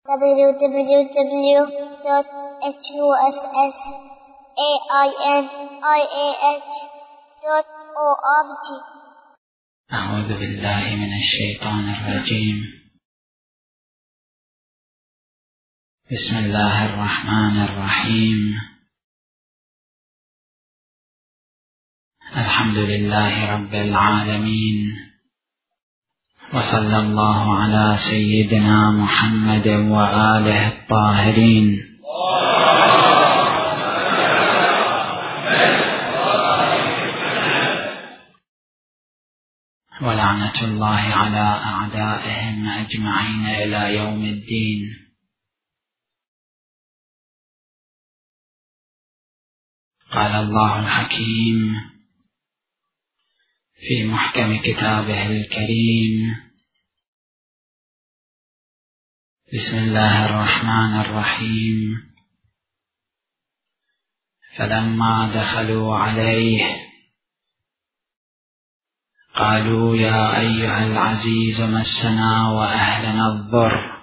www.husainiah.org. أعوذ بالله من الشيطان الرجيم. بسم الله الرحمن الرحيم. الحمد لله رب العالمين، وصلى الله على سيدنا محمد وآله الطاهرين. ولعنة الله على أعدائهم أجمعين إلى يوم الدين. قال الله الحكيم في محكم كتابه الكريم: بسم الله الرحمن الرحيم. فلما دخلوا عليه قالوا يا أيها العزيز مسنا وأهلنا الضر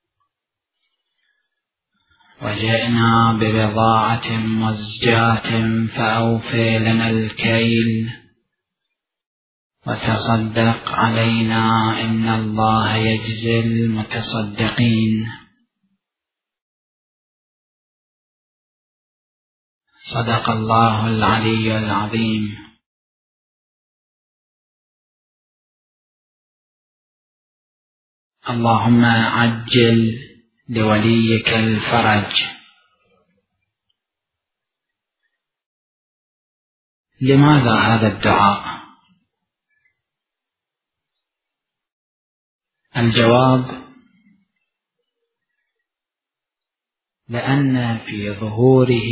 وجئنا ببضاعة مزجاة فأوفي لنا الكيل وتصدق علينا إن الله يجزي المتصدقين. صدق الله العلي العظيم. اللهم عجل لوليك الفرج. لماذا هذا الدعاء؟ الجواب: لأن في ظهوره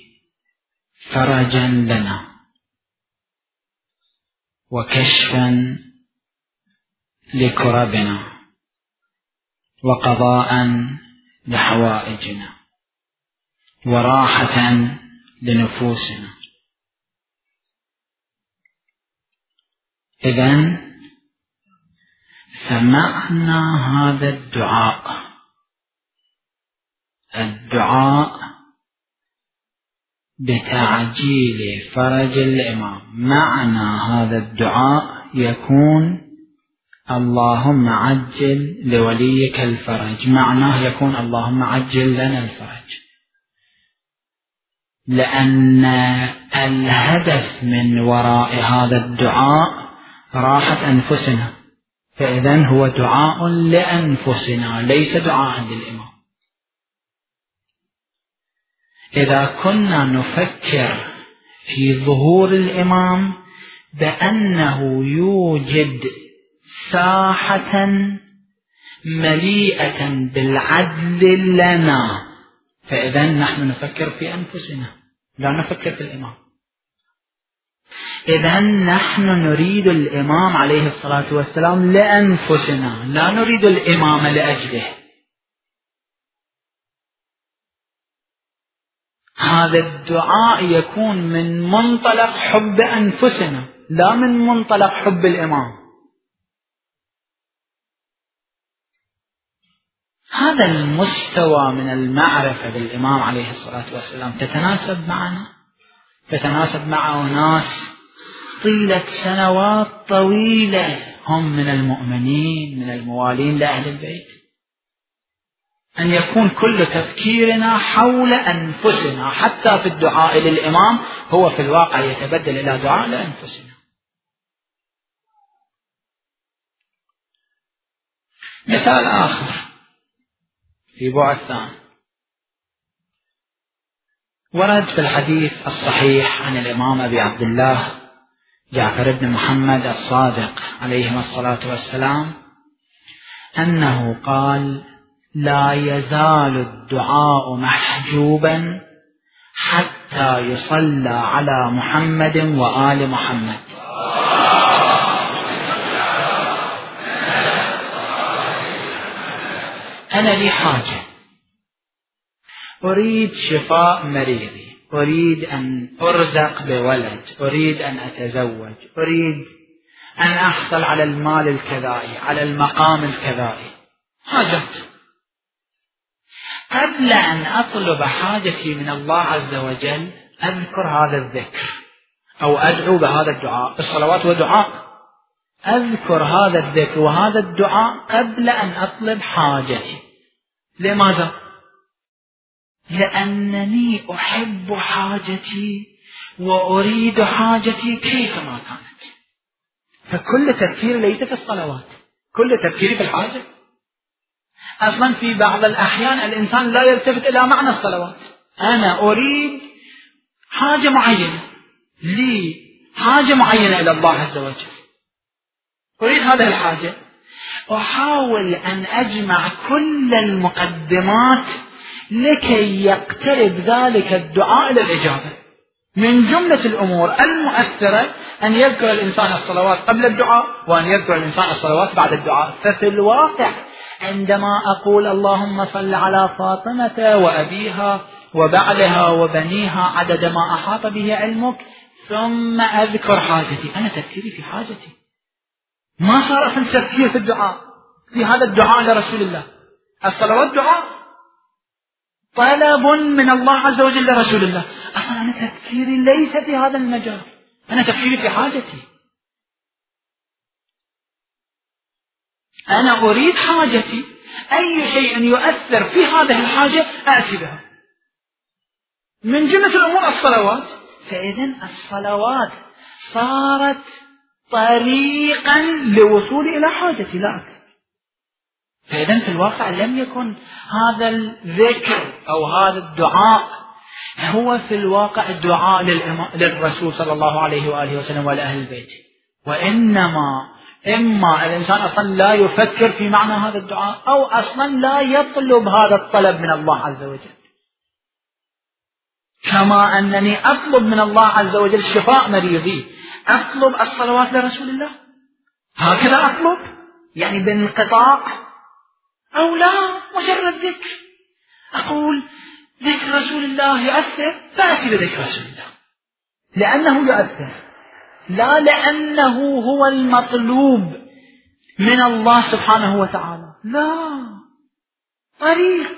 فرجا لنا وكشفا لكربنا وقضاء لحوائجنا وراحة لنفوسنا. إذن فمعنى هذا الدعاء بتعجيل فرج الإمام. معنى هذا الدعاء يكون: اللهم عجل لوليك الفرج. معناه يكون: اللهم عجل لنا الفرج. لأن الهدف من وراء هذا الدعاء راحة أنفسنا، فإذن هو دعاء لأنفسنا ليس دعاء للإمام. إذا كنا نفكر في ظهور الإمام بأنه يوجد ساحة مليئة بالعدل لنا، فإذن نحن نفكر في أنفسنا لا نفكر في الإمام. إذن نحن نريد الإمام عليه الصلاة والسلام لأنفسنا، لا نريد الإمام لأجله. هذا الدعاء يكون من منطلق حب أنفسنا لا من منطلق حب الإمام. هذا المستوى من المعرفة بالإمام عليه الصلاة والسلام تتناسب معنا، تتناسب مع ناس طيلة سنوات طويلة هم من المؤمنين من الموالين لأهل البيت. أن يكون كل تفكيرنا حول أنفسنا حتى في الدعاء للإمام هو في الواقع يتبدل إلى دعاء لأنفسنا. مثال آخر في بعد ثاني، ورد في الحديث الصحيح عن الإمام أبي عبد الله جعفر بن محمد الصادق عليهما الصلاة والسلام أنه قال: لا يزال الدعاء محجوبا حتى يصلى على محمد وآل محمد. أنا لي حاجة، أريد شفاء مريضي، أريد أن أرزق بولد، أريد أن أتزوج، أريد أن أحصل على المال الكذائي، على المقام الكذائي، حاجات. قبل أن أطلب حاجتي من الله عز وجل أذكر هذا الذكر أو أدعو بهذا الدعاء. الصلوات ودعاء، أذكر هذا الذكر وهذا الدعاء قبل أن أطلب حاجتي. لماذا؟ لأنني أحب حاجتي وأريد حاجتي كيفما كانت. فكل تفكير ليس في الصلوات، كل تفكيري في الحاجة. أصلا في بعض الأحيان الإنسان لا يلتفت إلى معنى الصلوات. أنا أريد حاجة معينة، لي حاجة معينة إلى الله عز وجل، أريد هذه الحاجة، أحاول أن أجمع كل المقدمات لكي يقترب ذلك الدعاء إلى الإجابة. من جملة الأمور المؤثرة أن يذكر الإنسان الصلوات قبل الدعاء، وأن يذكر الإنسان الصلوات بعد الدعاء. ففي الواقع عندما أقول اللهم صل على فاطمة وأبيها وبعلها وبنيها عدد ما أحاط به علمك، ثم أذكر حاجتي، أنا تفكيري في حاجتي، ما صار أصلا تفكير في الدعاء، في هذا الدعاء لرسول الله. الصلوات دعاء، طلب من الله عز وجل لرسول الله. أصلا أنا تفكيري ليس في هذا المجال، أنا تفكيري في حاجتي. أنا أريد حاجتي، أي شيء يؤثر في هذه الحاجة أأتي بها. من جملة الأمور الصلوات. فإذن الصلوات صارت طريقا لوصول إلى حاجتي لا أكثر. فإذن في الواقع لم يكن هذا الذكر أو هذا الدعاء هو في الواقع الدعاء للرسول صلى الله عليه وآله وسلم ولأهل البيت، وإنما إما الإنسان أصلا لا يفكر في معنى هذا الدعاء، أو أصلا لا يطلب هذا الطلب من الله عز وجل. كما أنني أطلب من الله عز وجل شفاء مريضي، أطلب الصلوات لرسول الله، هكذا أطلب يعني بانقطاع، أو لا مجرد ذكر. أقول ذكر رسول الله يؤثر، فأتي بذكر رسول الله لأنه يؤثر، لا لأنه هو المطلوب من الله سبحانه وتعالى، لا، طريق.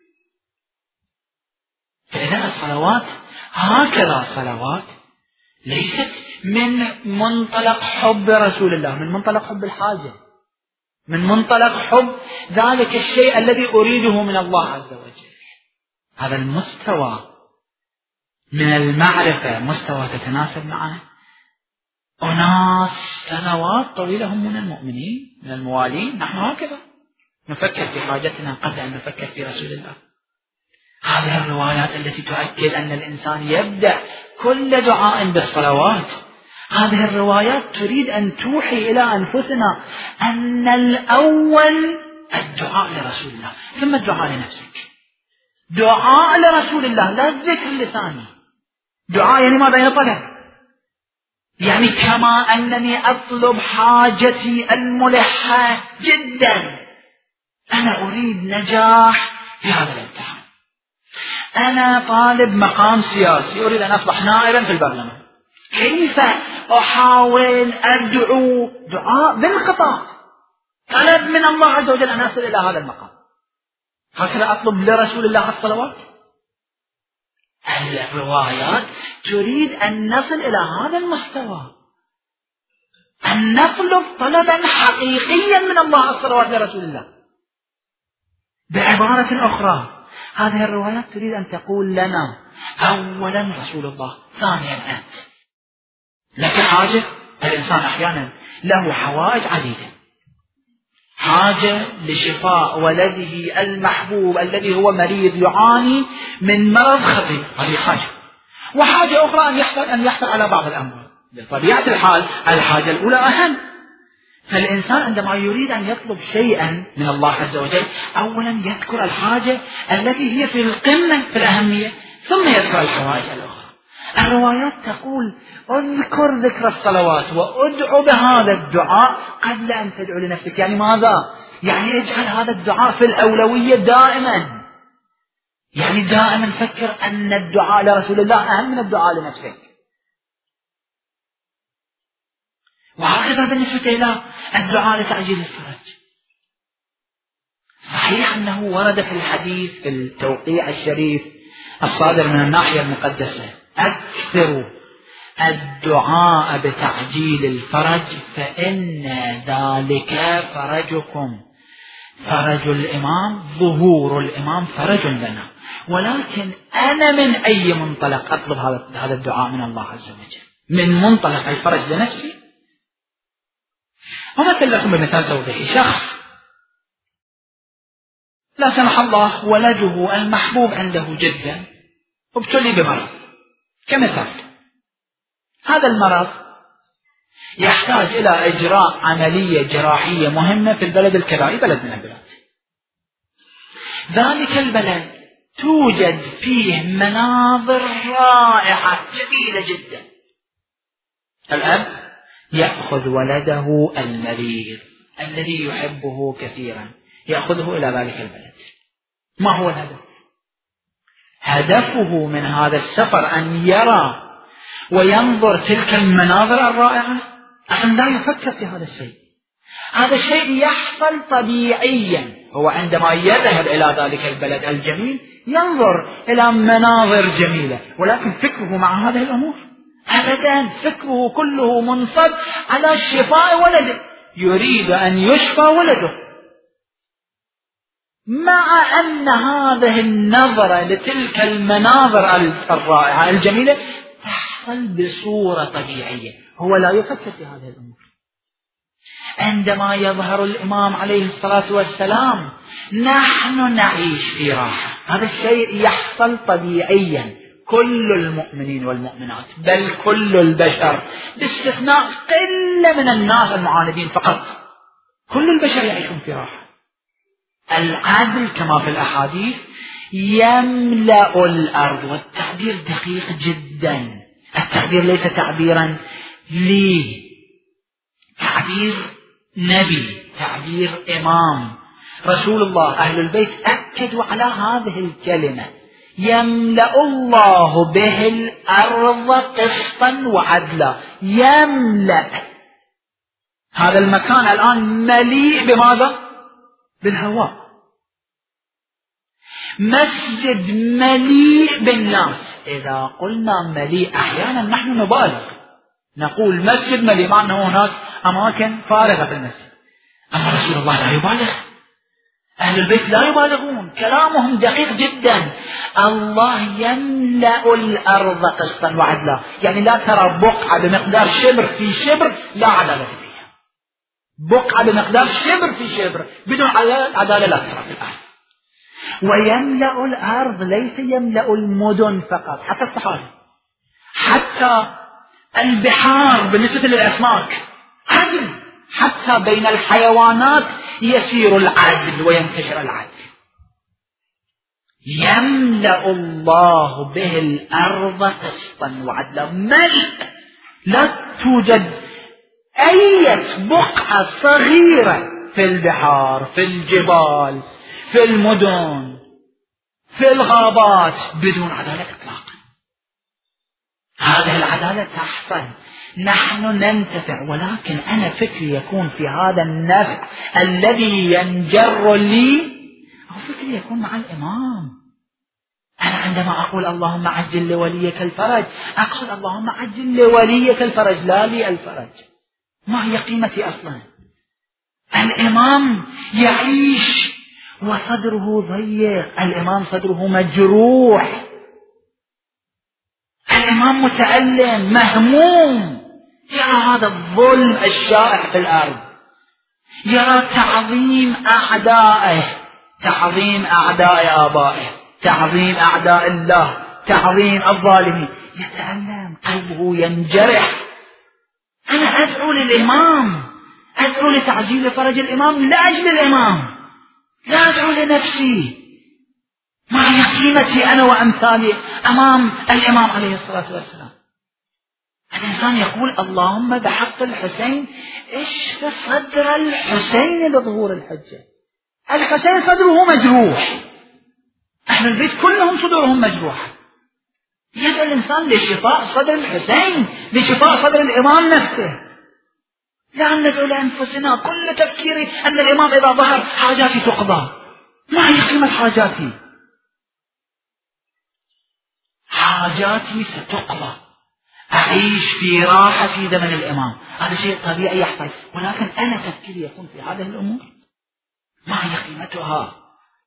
فإذا الصلوات هكذا صلوات ليست من منطلق حب رسول الله، من منطلق حب الحاجة، من منطلق حب ذلك الشيء الذي أريده من الله عز وجل. هذا المستوى من المعرفة مستوى تتناسب معه أناس سنوات طويلة هم من المؤمنين من الموالين. نحن هكذا نفكر في حاجتنا قبل أن نفكر في رسول الله. هذه الروايات التي تؤكد أن الإنسان يبدأ كل دعاء بالصلوات، هذه الروايات تريد أن توحي إلى أنفسنا أن الأول الدعاء لرسول الله، ثم الدعاء لنفسك. دعاء لرسول الله، لا الذكر اللساني. دعاء يعني ماذا؟ يطلب، يعني كما أنني أطلب حاجتي الملحة جدا، أنا أريد نجاح في هذا الامتحان، أنا طالب مقام سياسي، أريد أن أصبح نائبا في البرلمان، كيف أحاول أدعو دعاء بانقطاع، طلب من الله عز وجل أن أصل إلى هذا المقام. هكذا أطلب لرسول الله الصلوات. الروايات تريد أن نصل إلى هذا المستوى، أن نطلب طلبا حقيقيا من الله الصلوات لرسول الله. بعبارة أخرى، هذه الروايات تريد أن تقول لنا أولا رسول الله، ثانيا أنت. لك حاجة، الإنسان أحيانا له حوائج عديدة، حاجة لشفاء ولده المحبوب الذي هو مريض يعاني من مرض خطير، هذه حاجة. وحاجة أخرى أن يحصل على بعض الأمراض. بطبيعة الحال الحاجة الأولى أهم. فالإنسان عندما يريد أن يطلب شيئا من الله عز وجل أولا يذكر الحاجة التي هي في القمة في الأهمية، ثم يذكر الحوائج الأخرى. الروايات تقول اذكر ذكر الصلوات وادعو بهذا الدعاء قبل أن تدعو لنفسك. يعني ماذا؟ يعني اجعل هذا الدعاء في الأولوية دائما، يعني دائما فكر أن الدعاء لرسول الله أهم من الدعاء لنفسك. وهكذا بالنسبة إلى الدعاء لتعجيل الفرج. صحيح أنه ورد في الحديث في التوقيع الشريف الصادر من الناحية المقدسة: أكثروا الدعاء بتعجيل الفرج فإن ذلك فرجكم. فرج الإمام، ظهور الإمام فرج لنا، ولكن أنا من أي منطلق أطلب هذا الدعاء من الله عز وجل؟ من منطلق الفرج لنفسي. ومثل لكم بمثال توضيحي: شخص لا سمح الله ولده المحبوب عنده جدا ابتلي بمرض كمثال، هذا المرض يحتاج إلى إجراء عملية جراحية مهمة في البلد الكذا، بلد من البلاد. ذلك البلد توجد فيه مناظر رائعة جميلة جدا. الأب يأخذ ولده المريض الذي يحبه كثيرا، يأخذه إلى ذلك البلد. ما هو الهدف؟ هدفه من هذا السفر أن يرى وينظر تلك المناظر الرائعة؟ أصلا لا يفكر في هذا الشيء. هذا الشيء يحصل طبيعيا. هو عندما يذهب إلى ذلك البلد الجميل ينظر إلى مناظر جميلة، ولكن فكره مع هذه الأمور أبدا، فكره كله منصب على شفاء ولده، يريد أن يشفى ولده، مع أن هذه النظرة لتلك المناظر الرائعة الجميلة تحصل بصورة طبيعية. هو لا يفكر في هذه الأمور. عندما يظهر الإمام عليه الصلاة والسلام نحن نعيش في راحة. هذا الشيء يحصل طبيعيا. كل المؤمنين والمؤمنات، بل كل البشر باستثناء قلة من الناس المعاندين فقط، كل البشر يعيشون في راحة. العدل كما في الأحاديث يملأ الأرض، والتعبير دقيق جدا. التعبير ليس تعبيرا لي، تعبير نبي، تعبير إمام رسول الله. أهل البيت أكدوا على هذه الكلمة: يملأ الله به الأرض قسطا وعدلا. يملأ. هذا المكان الآن مليء بماذا؟ بالهواء. مسجد مليء بالناس. إذا قلنا مليء أحيانا نحن نبالغ، نقول مسجد مليء مع أنه هناك أماكن فارغة في المسجد. أما رسول الله لا يبالغ، أهل البيت لا يبالغون، كلامهم دقيق جدا. الله يملأ الأرض قسطا وعدلا، يعني لا ترى بقعة بمقدار شبر في شبر لا عدالة فيها. بقعة بمقدار شبر في شبر بدون عدالة لا ترى في الأرض. ويملأ الأرض ليس يملأ المدن فقط، حتى الصحاري، حتى البحار بالنسبة للأسماك عدل، حتى بين الحيوانات يسير العدل وينتشر العدل. يملأ الله به الأرض قسطا وعدلا. ملء. لا توجد أي بقعة صغيرة في البحار، في الجبال، في المدن، في الغابات بدون عدالة إطلاقا. هذه العدالة تحصل، نحن ننتفع، ولكن أنا فكري يكون في هذا النفع الذي ينجر لي، أو فكري يكون مع الإمام. أنا عندما أقول اللهم عجل لوليك الفرج، أقصد اللهم عجل لوليك الفرج لا لي الفرج. ما هي قيمتي أصلا؟ الإمام يعيش وصدره ضيق، الإمام صدره مجروح، الإمام متألم مهموم، يرى هذا الظلم الشائع في الأرض، يرى تعظيم أعدائه، تعظيم أعداء آبائه، تعظيم أعداء الله، تعظيم الظالمين، يتألم، قلبه ينجرح. أنا أدعو للإمام، أدعو لتعجيل فرج الإمام لأجل الإمام، لا أدعو لنفسي. ما هي قيمتي أنا وأمثالي أمام الإمام عليه الصلاة والسلام؟ الإنسان يقول اللهم بحق الحسين اشف صدر الحسين لظهور الحجة. الحسين صدره مجروح، أهل البيت كلهم صدورهم مجروحة. يدعو الإنسان لشفاء صدر الحسين، لشفاء صدر الإمام نفسه. لا ندعو لأنفسنا، كل تفكيري أن الإمام إذا ظهر حاجاتي تقضى. ما هي قيمة حاجاتي؟ حاجاتي ستقضى، أعيش في راحة في زمن الإمام، هذا شيء طبيعي يحصل، ولكن أنا تفكيري يكون في هذه الأمور. ما هي قيمتها؟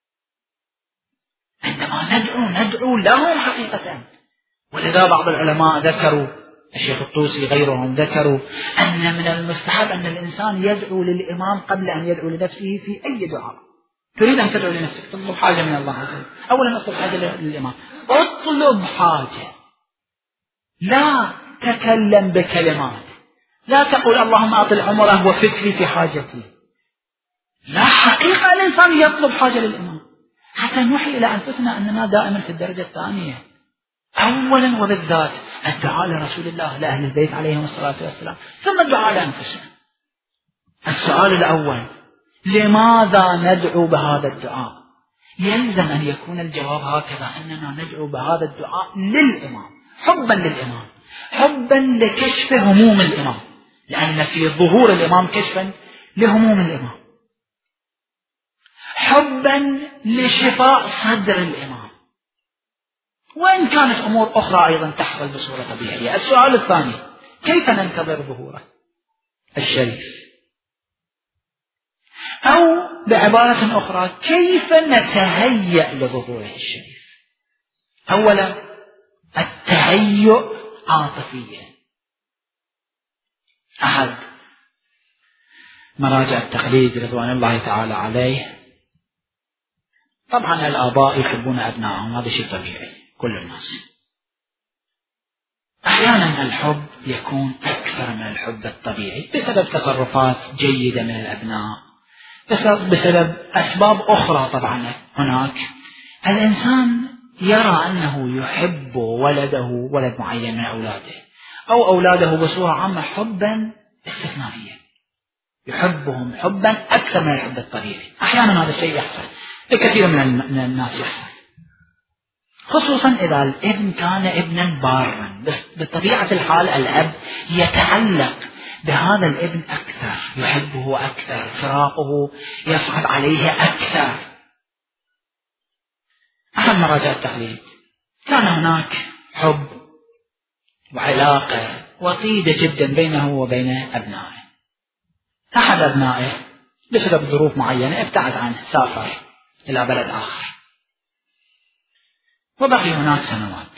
عندما ندعو لهم حقيقة. ولذا بعض العلماء ذكروا، الشيخ الطوسي غيرهم ذكروا، أن من المستحب أن الإنسان يدعو للإمام قبل أن يدعو لنفسه في أي دعاء. تريد أن تدعو لنفسك، تطلب حاجة من الله عز وجل، أولا اطلب حاجة للإمام، اطلب حاجة، لا تكلم بكلمات، لا تقول اللهم أطل عمره وفكري في حاجتي. لا، حقيقة الإنسان يطلب حاجة للإمام، حتى نوحي إلى أنفسنا أننا دائما في الدرجة الثانية، أولا وبالذات الدعاء لرسول الله لأهل البيت عليهم الصلاة والسلام، ثم الدعاء لأنفسنا. السؤال الأول: لماذا ندعو بهذا الدعاء؟ يلزم أن يكون الجواب هكذا، أننا ندعو بهذا الدعاء للإمام، حبا للإمام، حبا لكشف هموم الإمام، لأن في ظهور الإمام كشفا لهموم الإمام، حبا لشفاء صدر الإمام، وإن كانت أمور أخرى أيضا تحصل بصورة طبيعية. السؤال الثاني: كيف ننتظر ظهوره الشريف؟ أو بعبارة أخرى: كيف نتهيأ لظهوره الشريف؟ أولا، التهيؤ عاطفيا. أحد مراجع التقليد رضوان الله تعالى عليه، طبعا الآباء يحبون أبنائهم، هذا شيء طبيعي كل الناس. أحيانا الحب يكون أكثر من الحب الطبيعي بسبب تصرفات جيدة من الأبناء، بسبب أسباب أخرى. طبعا هناك الإنسان يرى أنه يحب ولده، ولد معين من أولاده أو أولاده بصورة عامة، حبا استثنائيا، يحبهم حبا أكثر من الحب الطبيعي. أحيانا هذا الشيء يحصل لكثير من الناس، يحصل خصوصا إذا الابن كان ابنا بارا. بس بطبيعة الحال الأب يتعلق بهذا الابن أكثر، يحبه أكثر، فراقه يصعب عليه أكثر. أحد مراجع التقليد كان هناك حب وعلاقة وطيدة جدا بينه وبين أبنائه. أحد أبنائه بسبب ظروف معينة ابتعد عنه، سافر إلى بلد آخر وبقي هناك سنوات.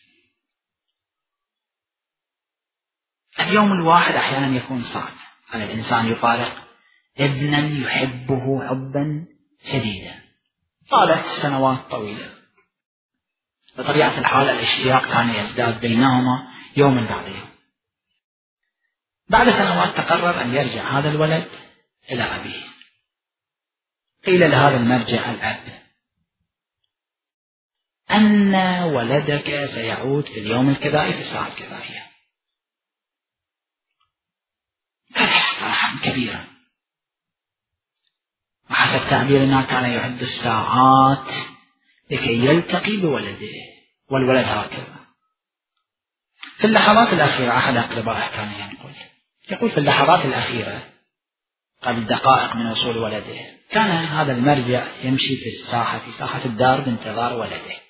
اليوم الواحد أحيانا يكون صعب على الإنسان يفارق ابنا يحبه حبا شديدا، طالت سنوات طويلة. بطبيعة الحال الاشتياق كان يزداد بينهما يوما بعد يوم. بعد سنوات تقرر أن يرجع هذا الولد إلى أبيه. قيل لهذا المرجع الأب أن ولدك سيعود في اليوم الكذائي في الساعة الكذائية. فرح فرحا كبيرا، وحسب تعبيرنا كان يعد الساعات لكي يلتقي بولده، والولد هكذا. في اللحظات الأخيرة أحد أقربائه كان يقول في اللحظات الأخيرة قبل دقائق من وصول ولده، كان هذا المرجع يمشي في ساحة الدار بانتظار ولده،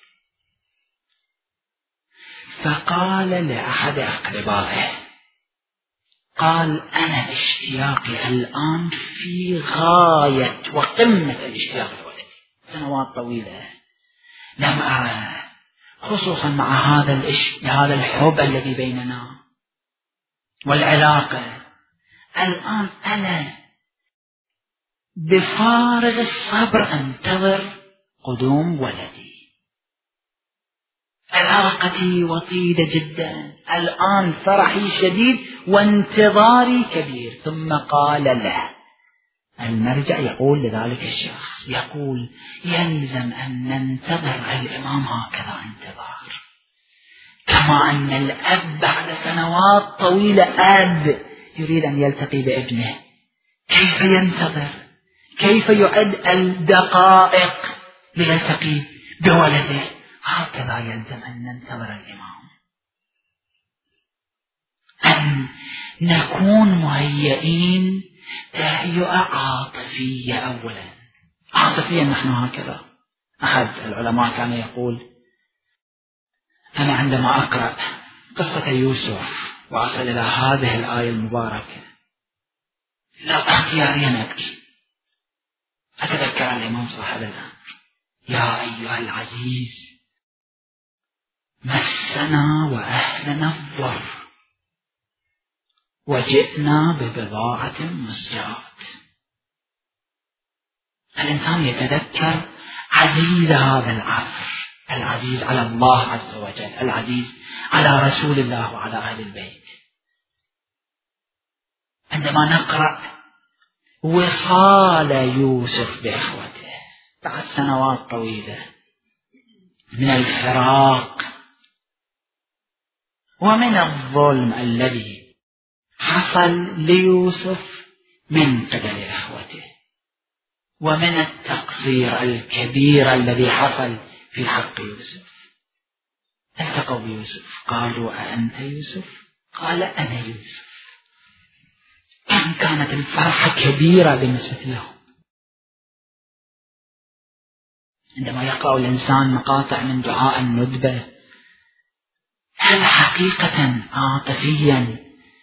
فقال لأحد أقربائه، قال: أنا اشتياقي الآن في غاية وقمة الاشتياق لولدي، سنوات طويلة لم أرى، خصوصا مع هذا الحب الذي بيننا والعلاقة. الآن أنا بفارغ الصبر أنتظر قدوم ولدي، علاقتي وطيدة جدا، الآن فرحي شديد وانتظاري كبير. ثم قال له المرجع يقول لذلك الشخص، يقول: يلزم أن ننتظر الإمام هكذا انتظار، كما أن الأب بعد سنوات طويلة أب يريد أن يلتقي بابنه، كيف ينتظر، كيف يعد الدقائق ليلتقي بولده، هكذا يلزم أن ننتظر الإمام، أن نكون مهيئين تهيئة عاطفية أولا، عاطفيا نحن هكذا. أحد العلماء كان يقول: أنا عندما أقرأ قصة يوسف وأصل إلى هذه الآية المباركة لا اختياريا أبكي. أتذكر الإمام صاحب الأمر: يا أيها العزيز مسنا وأهلنا الضر وجئنا ببضاعة مزجاة. الإنسان يتذكر عزيز هذا العصر، العزيز على الله عز وجل، العزيز على رسول الله وعلى أهل البيت. عندما نقرأ وصال يوسف بإخوته بعد سنوات طويلة من الفراق ومن الظلم الذي حصل ليوسف من قبل إخوته ومن التقصير الكبير الذي حصل في حق يوسف، التقوا بيوسف قالوا: أأنت يوسف؟ قال: أنا يوسف. كم كانت الفرحة كبيرة بالنسبة لهم. عندما يقرأ الإنسان مقاطع من دعاء الندبة، هل حقيقة عاطفيا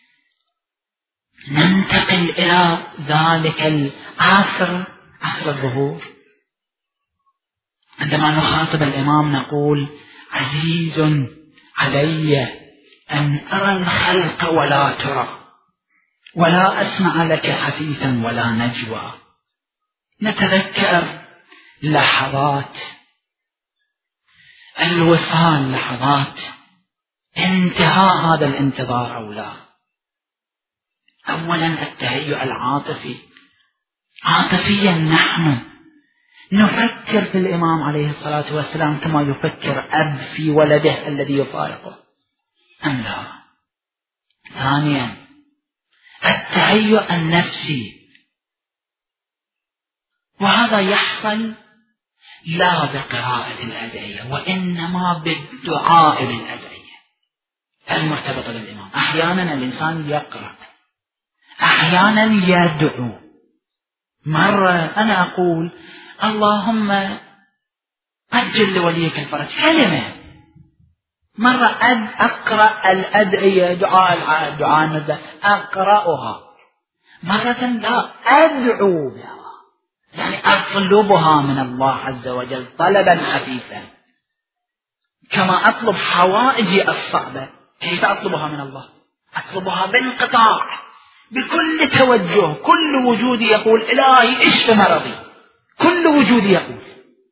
ننتقل إلى ذلك العصر، عصر الظهور؟ عندما نخاطب الإمام نقول: عزيز علي أن أرى الخلق ولا ترى ولا أسمع لك حسيسا ولا نجوى. نتذكر لحظات الوصال، لحظات انتهاء هذا الانتظار أو لا. أولا التهيؤ العاطفي، عاطفيا نحن نفكر في الإمام عليه الصلاة والسلام كما يفكر أب في ولده الذي يفارقه أم لا؟ ثانيا التهيؤ النفسي، وهذا يحصل لا بقراءة الأدعية وإنما بالدعاء بالأدعية المرتبطة بالإمام. أحيانا الإنسان يقرأ، أحيانا يدعو. مرة أنا أقول: اللهم أجل لوليك الفرج، كلمة. مرة أقرأ الأدعية، دعاء الندبة أقرأها، مرة لا أدعو بها، يعني أطلبها من الله عز وجل طلبا خفيفا، كما أطلب حوائجي الصعبة. كيف أطلبها من الله؟ أطلبها بانقطاع، بكل توجه، كل وجودي يقول: إلهي اشف مرضي، كل وجودي يقول.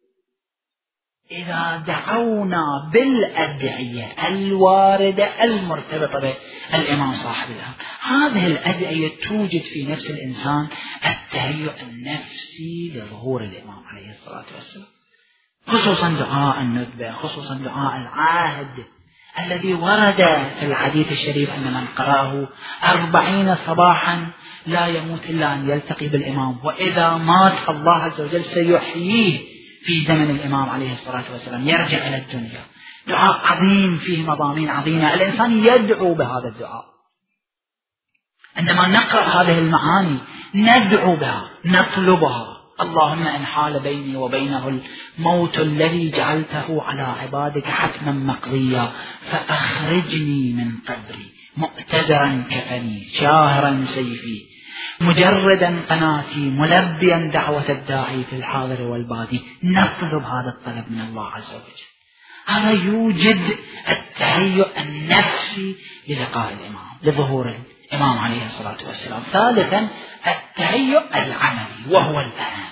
إذا دعونا بالأدعية الواردة المرتبطة بالإمام صاحب الأمر، هذه الأدعية توجد في نفس الإنسان التهيؤ النفسي لظهور الإمام عليه الصلاة والسلام، خصوصا دعاء الندبة، خصوصا دعاء العهد الذي ورد في الحديث الشريف أن من قرأه 40 صباحا لا يموت إلا أن يلتقي بالإمام، وإذا مات الله عز وجل سيحييه في زمن الإمام عليه الصلاة والسلام، يرجع إلى الدنيا. دعاء عظيم فيه مضامين عظيمة، الإنسان يدعو بهذا الدعاء. عندما نقرأ هذه المعاني ندعو بها، نطلبها: اللهم إن حال بيني وبينه الموت الذي جعلته على عبادك حتما مقضيا فأخرجني من قبري مؤتزرا كفني شاهرا سيفي مجردا قناتي ملبيا دعوة الداعي في الحاضر والبادي. نطلب هذا الطلب من الله عز وجل. هذا يوجد التهيؤ النفسي للقاء الإمام، لظهور الإمام عليه الصلاة والسلام. ثالثا التهيؤ العملي، وهو الأهم.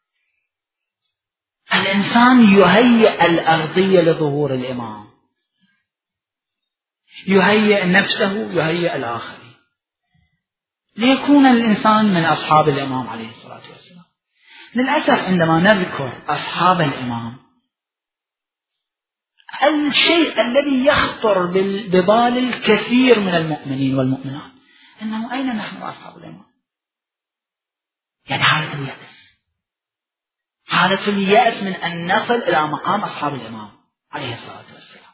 الإنسان يهيئ الأرضية لظهور الإمام، يهيئ نفسه، يهيئ الآخرين، ليكون الإنسان من أصحاب الإمام عليه الصلاة والسلام. للأسف عندما نذكر أصحاب الإمام، الشيء الذي يخطر ببال الكثير من المؤمنين والمؤمنات أنه أين نحن أصحاب الإمام؟ يعني حالة اليأس، حالة اليأس من أن نصل إلى مقام أصحاب الإمام عليه الصلاة والسلام.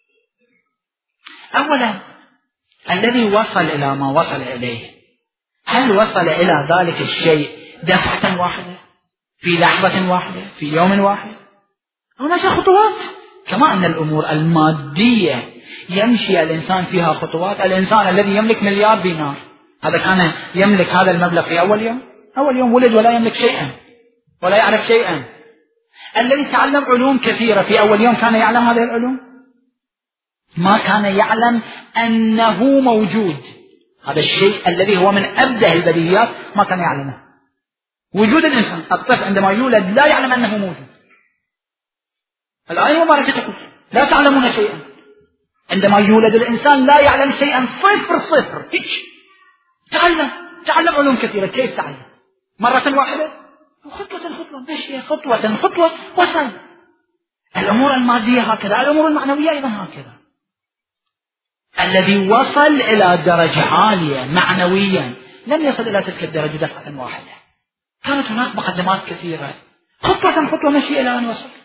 أولا الذي وصل إلى ما وصل إليه، هل وصل إلى ذلك الشيء دفعة واحدة في لحظة واحدة، في يوم واحد، هناك خطوات. كما أن الأمور المادية يمشي الإنسان فيها خطوات. الإنسان الذي يملك مليار دينار هذا كان يملك هذا المبلغ في أول يوم ولد ولا يملك شيئا ولا يعرف شيئا. الذي تعلم علوم كثيرة في أول يوم كان يعلم هذه العلوم؟ ما كان يعلم أنه موجود. هذا الشيء الذي هو من أبدع البديهيات ما كان يعلمه. وجود الإنسان، الطفل عندما يولد لا يعلم أنه موجود. الآية المباركة تقول لا تعلمون شيئا. عندما يولد الإنسان لا يعلم شيئا، صفر. تعلم علوم كثيرة. كيف تعلم؟ مرة واحدة، خطوة مشي، خطوة وصل. الأمور المادية هكذا، الأمور المعنوية أيضا هكذا. الذي وصل إلى درجة عالية معنويا لم يصل إلى تلك الدرجة دفعة واحدة. كانت هناك مقدمات كثيرة، خطوة مشي إلى أن وصل.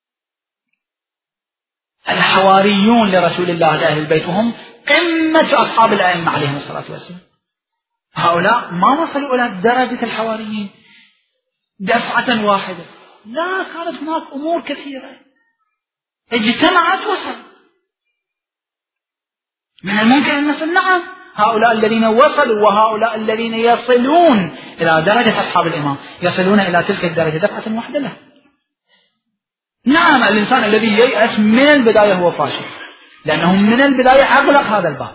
الحواريون لرسول الله لأهل البيت وهم قمة أصحاب الأئمة عليهم الصلاة والسلام، هؤلاء ما وصلوا إلى درجة الحواريين دفعة واحدة، لا، كانت هناك أمور كثيرة اجتمعت وصل. من الممكن أن نصل، نعم، هؤلاء الذين وصلوا وهؤلاء الذين يصلون إلى درجة أصحاب الإمام يصلون إلى تلك الدرجة دفعة واحدة له. نعم، الإنسان الذي ييأس من البداية هو فاشل، لأنه من البداية أغلق هذا الباب.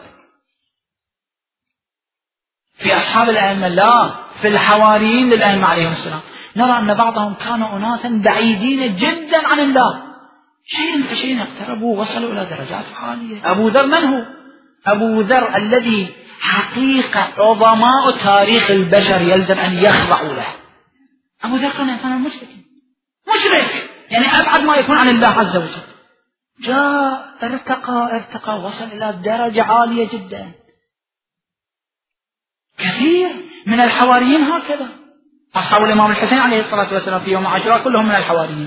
في أصحاب الأئمة لا، في الحواريين للأئمة عليهم السلام نرى أن بعضهم كانوا أناسا بعيدين جدا عن الله، شيئا فشيئا اقتربوا وصلوا إلى درجات عالية. أبو ذر من هو؟ أبو ذر الذي حقيقة عظماء تاريخ البشر يلزم أن يخضعوا له. أبو ذر كان إنسانا مشرك، يعني أبعد ما يكون عن الله عز وجل. جاء ارتقى وصل إلى درجة عالية جدا. كثير من الحواريين هكذا. أصحاب الإمام الحسين عليه الصلاة والسلام في يوم عاشوراء كلهم من الحواريين.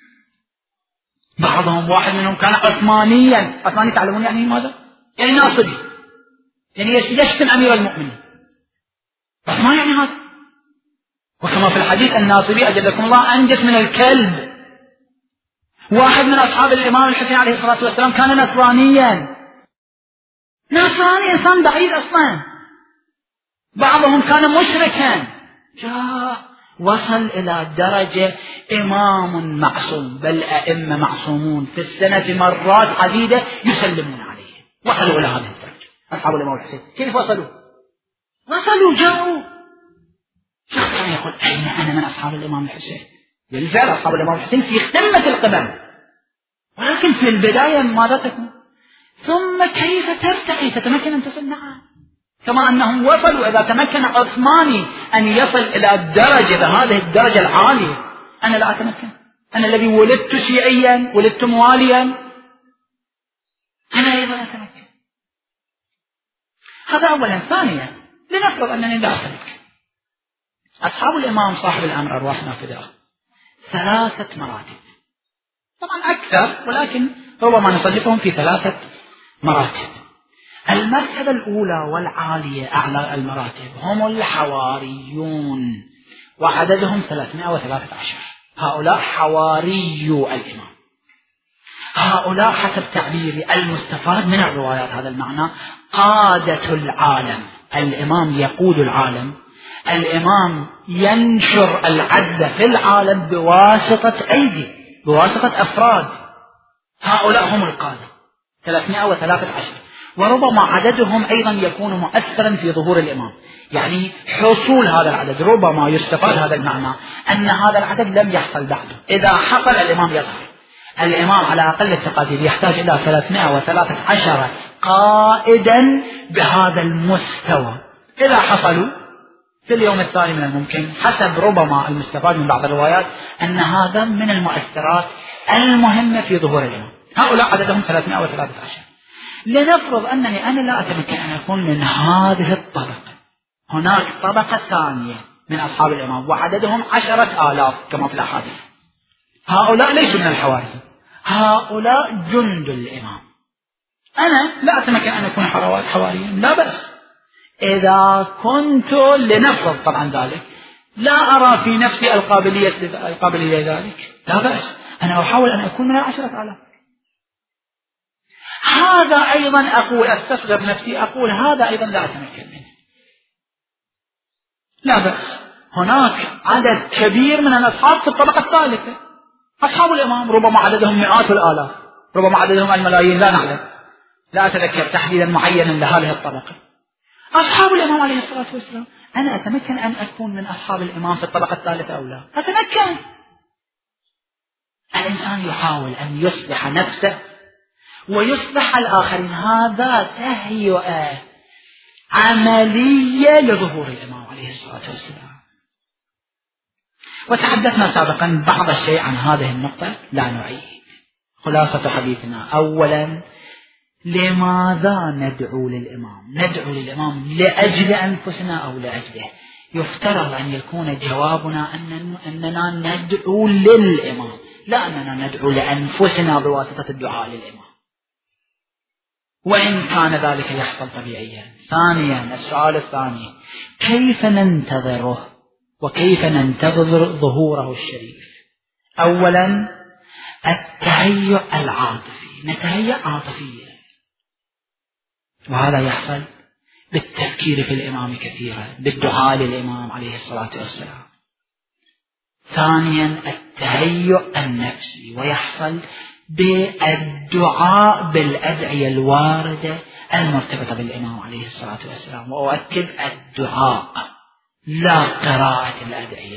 بعضهم واحد منهم كان عثمانيا. عثماني تعلمون يعني ماذا؟ يعني ناصبي، يعني يشتم أمير المؤمنين. بس ما يعني هذا. وكما في الحديث الناصبي أجلكم الله أنجس من الكلب. واحد من أصحاب الإمام الحسين عليه الصلاة والسلام كان نصراني، إنسان بعيد أصلا. بعضهم كان مشركا، جاء وصل إلى درجة إمام معصوم، بل أئمة معصومون في السنة مرات عديدة يسلمون عليه. وصلوا إلى هذه الدرجة أصحاب الإمام الحسين. كيف وصلوا؟ جاءوا. شخص كان يقول أين أنا من أصحاب الإمام الحسين؟ بالفعل أصحاب الإمام الحسين في قمة القمم، ولكن في البداية ماذا تكون؟ ثم كيف ترتقي تتمكن أن تصل؟ نعم، كما أنهم وصلوا. إذا تمكن عثماني أن يصل إلى هذه الدرجة العالية، أنا لا أتمكن. أنا الذي ولدت شيعيا، ولدت مواليا، أنا أيضا أتمكن. هذا أولا. ثانيا، لنفرض أنني لا أتمكن. أصحاب الإمام صاحب الأمر أرواحنا فداه 3 مراتب، طبعا أكثر، ولكن ربما نصنفهم في 3 مراتب. المرتبة الأولى والعالية أعلى المراتب هم الحواريون، وعددهم 313. هؤلاء حواري الإمام. هؤلاء حسب تعبير المستفاد من الروايات هذا المعنى قادة العالم. الإمام يقود العالم، الإمام ينشر العدل في العالم بواسطة أيدي، بواسطة أفراد. هؤلاء هم القادة 313، وربما عددهم أيضا يكون مؤثرا في ظهور الإمام. يعني حصول هذا العدد ربما يستفاد هذا المعنى أن هذا العدد لم يحصل بعده. إذا حصل الإمام يظهر. الإمام على أقل التقادير يحتاج إلى 313 قائدا بهذا المستوى. إذا حصلوا في اليوم الثاني من الممكن، حسب ربما المستفاد من بعض الروايات، أن هذا من المؤثرات المهمة في ظهور الإمام. هؤلاء عددهم 313. لنفرض أنني أنا لا أتمكن أن أكون من هذه الطبقة. هناك طبقة ثانية من أصحاب الإمام وعددهم 10,000 كما في الأحاديث. هؤلاء ليسوا من الحواريين، هؤلاء جند الإمام. أنا لا أتمكن أن أكون حواريا، لا بأس. إذا كنت لنفرض طبعا ذلك لا أرى في نفسي القابلية لذلك، لا بأس، أنا أحاول أن أكون من 10,000. هذا أيضا أقول، أستصغر نفسي، أقول هذا أيضا لا أتمكن منه، لا بأس. هناك عدد كبير من الأصحاب في الطبقة الثالثة، أصحاب الإمام، ربما عددهم مئات الآلاف، ربما عددهم الملايين، لا نعلم، لا أتذكر تحديدا معينا لهذه الطبقة. أصحاب الإمام عليه الصلاة والسلام، أنا أتمكن أن أكون من أصحاب الإمام في الطبقة الثالثة أو لا؟ أتمكن. الإنسان يحاول أن يصلح نفسه ويصلح الآخرين، هذا تهيئة عملية لظهور الإمام عليه الصلاة والسلام. وتحدثنا سابقا بعض الشيء عن هذه النقطة، لا نعيد. خلاصة حديثنا: أولا، لماذا ندعو للإمام؟ ندعو للإمام لأجل أنفسنا أو لأجله؟ يفترض أن يكون جوابنا أننا ندعو للإمام، لا أننا ندعو لأنفسنا بواسطة الدعاء للإمام، وإن كان ذلك يحصل طبيعيا. ثانيا، السؤال الثاني: كيف ننتظره وكيف ننتظر ظهوره الشريف؟ أولا، التهيؤ العاطفي، نتهيأ عاطفيا، وهذا يحصل بالتفكير في الإمام كثيرا، بالدعاء للإمام عليه الصلاة والسلام. ثانيا، التهيؤ النفسي، ويحصل بالدعاء بالأدعية الواردة المرتبطة بالإمام عليه الصلاة والسلام، وأؤكد الدعاء لا قراءة الأدعية.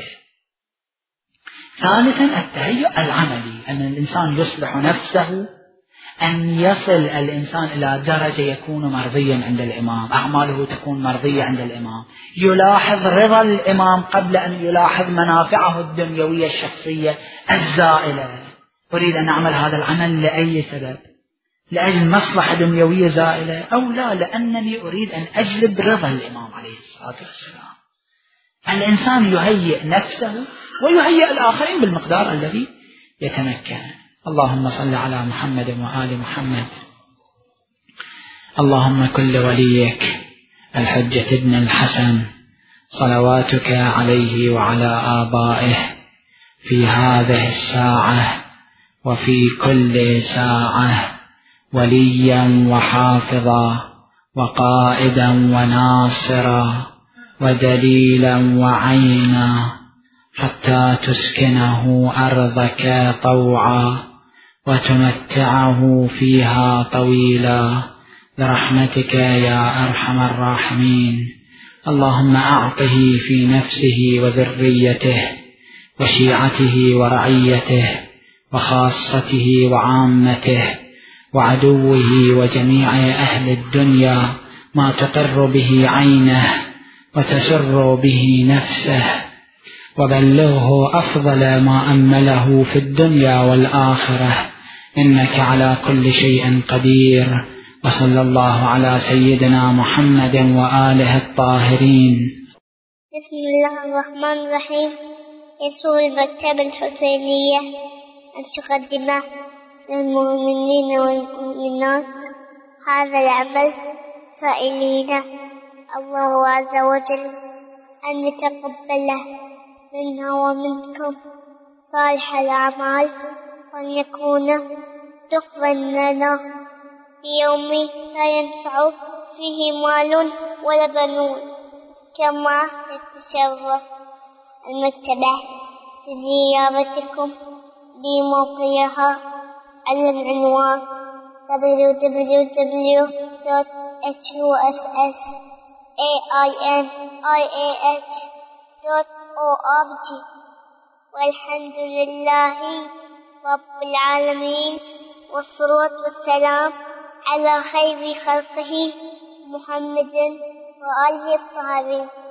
ثالثا، التهيؤ العملي، أن الإنسان يصلح نفسه، أن يصل الإنسان إلى درجة يكون مرضيا عند الإمام، أعماله تكون مرضية عند الإمام، يلاحظ رضا الإمام قبل أن يلاحظ منافعه الدنيوية الشخصية الزائلة. أريد أن أعمل هذا العمل لأي سبب؟ لأجل مصلحة دنيوية زائلة أو لا لأنني أريد أن أجلب رضا الإمام عليه الصلاة والسلام. الإنسان يهيئ نفسه ويهيئ الآخرين بالمقدار الذي يتمكن. اللهم صل على محمد وآل محمد. اللهم كل وليك الحجة ابن الحسن صلواتك عليه وعلى آبائه في هذه الساعة وفي كل ساعة وليا وحافظا وقائدا وناصرا ودليلا وعينا، حتى تسكنه أرضك طوعا وتمتعه فيها طويلا برحمتك يا أرحم الراحمين. اللهم أعطه في نفسه وذريته وشيعته ورعيته وخاصته وعامته وعدوه وجميع أهل الدنيا ما تقر به عينه وتسر به نفسه، وبلغه أفضل ما أمله في الدنيا والآخرة، إنك على كل شيء قدير. وصلى الله على سيدنا محمد وآله الطاهرين. بسم الله الرحمن الرحيم. يسر المكتبة الحسينية أن تقدم للمؤمنين والمؤمنات هذا العمل سائلين الله عز وجل أن يتقبله منا ومنكم صالح الأعمال، وأن يكون تقبل لنا في يوم لا ينفع فيه مال ولا بنون. كما يتشرف المكتبة بزيارتكم بموقعها على العنوان www.hussainih.org. والحمد لله رب العالمين، والصلاة والسلام على خير خلقه محمد وآله الطاهرين.